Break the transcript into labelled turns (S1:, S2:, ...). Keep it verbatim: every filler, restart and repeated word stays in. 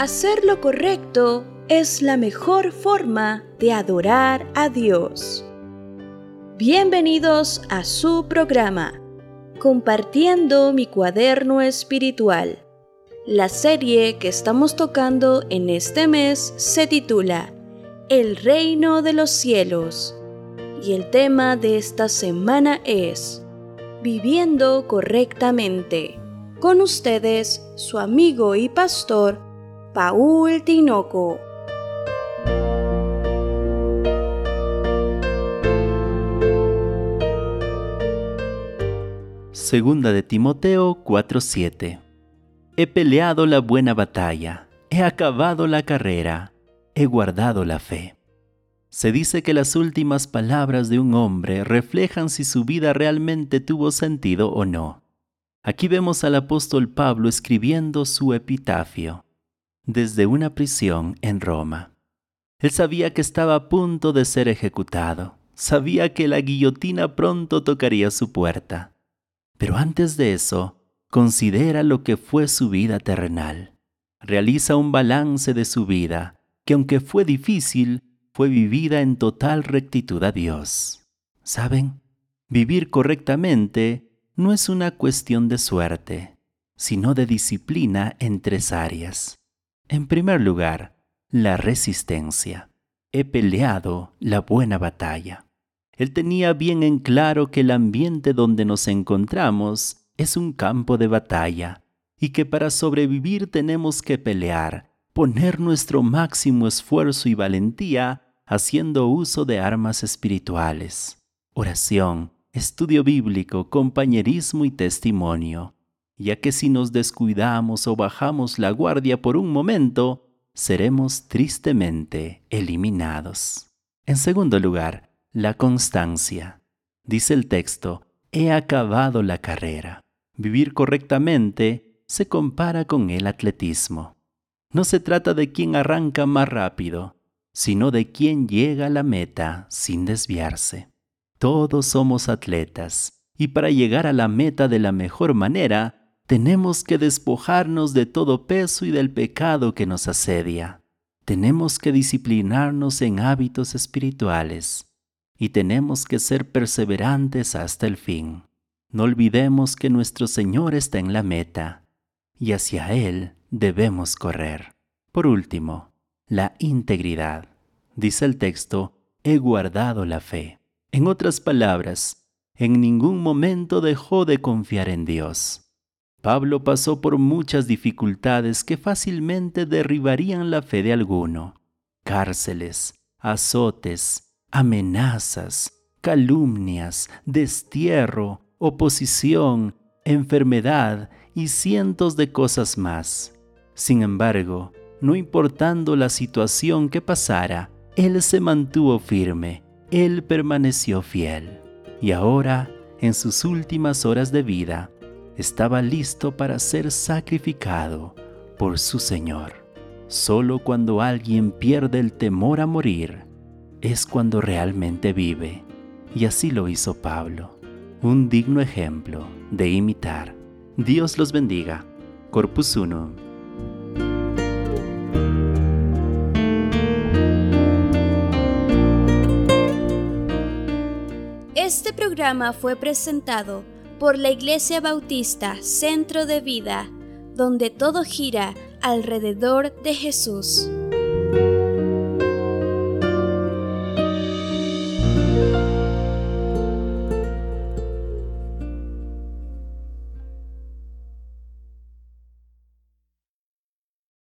S1: Hacer lo correcto es la mejor forma de adorar a Dios. Bienvenidos a su programa, Compartiendo mi cuaderno espiritual. La serie que estamos tocando en este mes se titula El Reino de los Cielos y el tema de esta semana es Viviendo correctamente. Con ustedes, su amigo y pastor, Paul Tinoco.
S2: Segunda de Timoteo cuatro siete. He peleado la buena batalla, he acabado la carrera, he guardado la fe. Se dice que las últimas palabras de un hombre reflejan si su vida realmente tuvo sentido o no. Aquí vemos al apóstol Pablo escribiendo su epitafio desde una prisión en Roma. Él sabía que estaba a punto de ser ejecutado, sabía que la guillotina pronto tocaría su puerta. Pero antes de eso, considera lo que fue su vida terrenal. Realiza un balance de su vida, que aunque fue difícil, fue vivida en total rectitud a Dios. ¿Saben? Vivir correctamente no es una cuestión de suerte, sino de disciplina en tres áreas. En primer lugar, la resistencia. He peleado la buena batalla. Él tenía bien en claro que el ambiente donde nos encontramos es un campo de batalla y que para sobrevivir tenemos que pelear, poner nuestro máximo esfuerzo y valentía haciendo uso de armas espirituales, oración, estudio bíblico, compañerismo y testimonio, ya que si nos descuidamos o bajamos la guardia por un momento, seremos tristemente eliminados. En segundo lugar, la constancia. Dice el texto, he acabado la carrera. Vivir correctamente se compara con el atletismo. No se trata de quién arranca más rápido, sino de quién llega a la meta sin desviarse. Todos somos atletas, y para llegar a la meta de la mejor manera, tenemos que despojarnos de todo peso y del pecado que nos asedia. Tenemos que disciplinarnos en hábitos espirituales y tenemos que ser perseverantes hasta el fin. No olvidemos que nuestro Señor está en la meta y hacia Él debemos correr. Por último, la integridad. Dice el texto, he guardado la fe. En otras palabras, en ningún momento dejó de confiar en Dios. Pablo pasó por muchas dificultades que fácilmente derribarían la fe de alguno. Cárceles, azotes, amenazas, calumnias, destierro, oposición, enfermedad y cientos de cosas más. Sin embargo, no importando la situación que pasara, él se mantuvo firme, él permaneció fiel. Y ahora, en sus últimas horas de vida, estaba listo para ser sacrificado por su Señor. Solo cuando alguien pierde el temor a morir, es cuando realmente vive. Y así lo hizo Pablo, un digno ejemplo de imitar. Dios los bendiga. Corpus Unum.
S1: Este programa fue presentado por la Iglesia Bautista Centro de Vida, donde todo gira alrededor de Jesús.